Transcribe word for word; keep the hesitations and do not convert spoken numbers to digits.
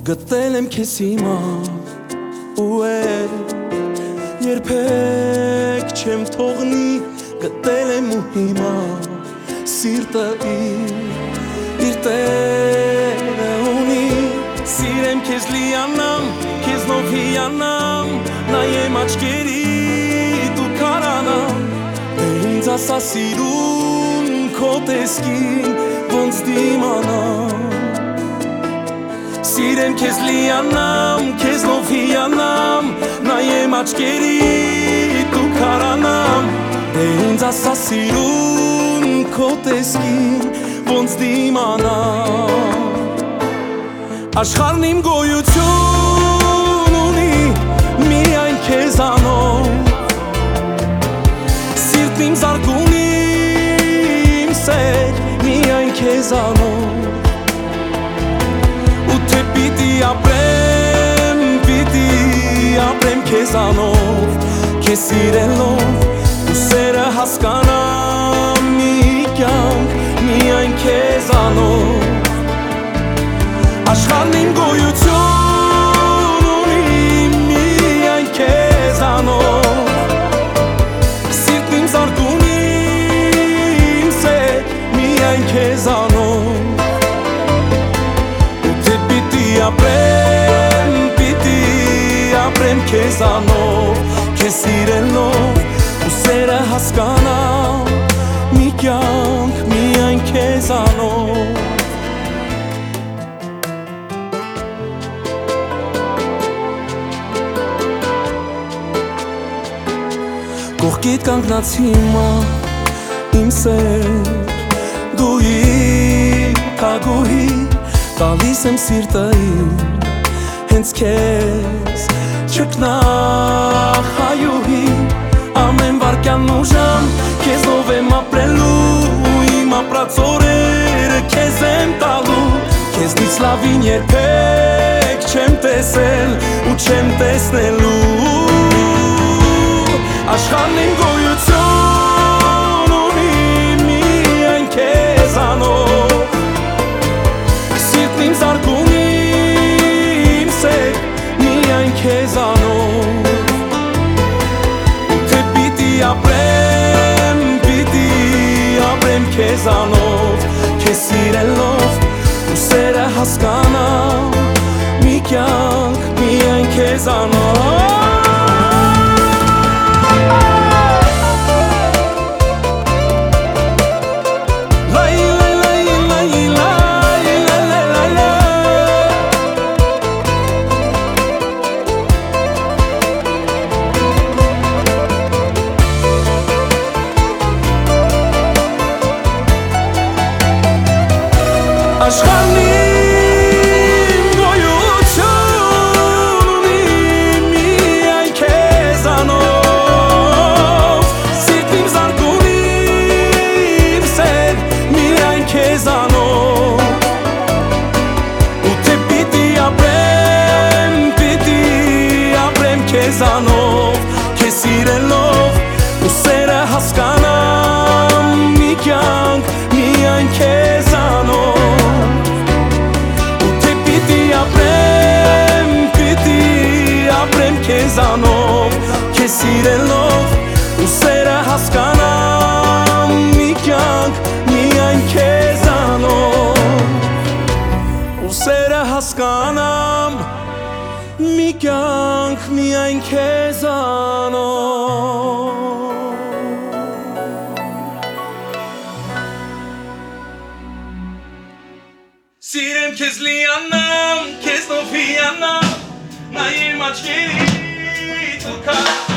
Գտել եմ քեզ հիմա ու էլ երբեք չեմ թողնի Գտել եմ ու հիմա սիրտը իր տերը ունի Սիրեմ քեզ լիանամ, քեզնով հիանամ Նայեմ աչքերիդ ու քարանամ Դե ինձ ասա սիրուն քո տեսքին ոնց դիմանամ Սիրեմ քեզ լիանամ, քեզնով հիանամ Նայեմ աչքերիդ ու քարանամ Դե ինձ ասա սիրուն քո տեսքին ոնց դիմանամ Աշխարհն իմ գոյություն ունի միայն քեզանով Սիրտն իմ զարկուն իմ սեր միայն քեզանով Ու թե պիտի ապրեմ, պիտի ապրեմ քեզանով Քեզ սիրելով ու սերը հասկանամ մի կյանք միայն քեզանով Աշխարհն իմ գոյություն ունի միայն քեզանով Սիրտն իմ զարկուն իմ սեր միայն քեզանով Ու թե պիտի ապրեմ, պիտի ապրեմ քեզանով Քեզ սիրելով ու սերը հասկանամ մի կյանք միայն քեզանով Կողքիդ կանգնած հիմա իմ սեր Դու իմ թագուհի Տալիս եմ սիրտը իմ Հենց քեզ չկնախ հայուհի Ամեն վարկյան ու ժամ Քեզնով եմ ապրելու Իմ ապրած օրերը քեզ եմ տալու Քեզնից լավին երբեք չեմ տեսել Ու չեմ տեսնելու Աշխարհն իմ գոյություն ունի միայն քեզանով Սիրտն իմ զարկուն իմ սեր միայն քեզանով Ու թե պիտի ապրեմ, պիտի ապրեմ քեզանով Քեզ սիրելով ու սերը հասկանամ մի կյանք միայն քեզանով Աշխարհն իմ գոյություն ունի միայն քեզանով Սիրտն իմ զարկուն իմ սեր միայն քեզանով Ու թե պիտի ապրեմ, պիտի ապրեմ քեզանով Քեզ սիրելով ու սերը հասկանամ մի կյանք միայն քեզանով Ապրեմ, պիտի ապրեմ քեզանով Քեզ սիրելով ու սերը հասկանամ մի կյանք միայն քեզանով Ու սերը հասկանամ մի կյանք միայն քեզանով Սիրեմ քեզ լիանամ, քեզնով հիանամ Նայեմ աչքերիդ ու քարանամ